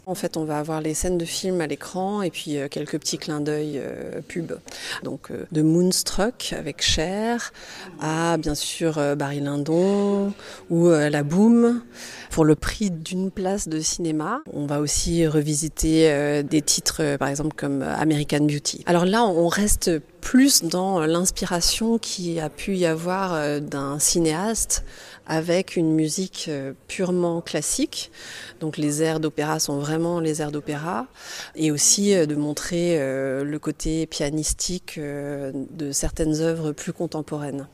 En fait, on va avoir les scènes de film à l'écran et puis quelques petits clins d'œil pub. Donc de Moonstruck avec Cher à bien sûr Barry Lyndon ou La Boom. Pour le prix d'une place de cinéma, on va aussi revisiter des titres par exemple comme American Beauty. Alors là, on reste plus dans l'inspiration qui a pu y avoir d'un cinéaste avec une musique purement classique. Donc les airs d'opéra sont vraiment les airs d'opéra et aussi de montrer le côté pianistique de certaines œuvres plus contemporaines.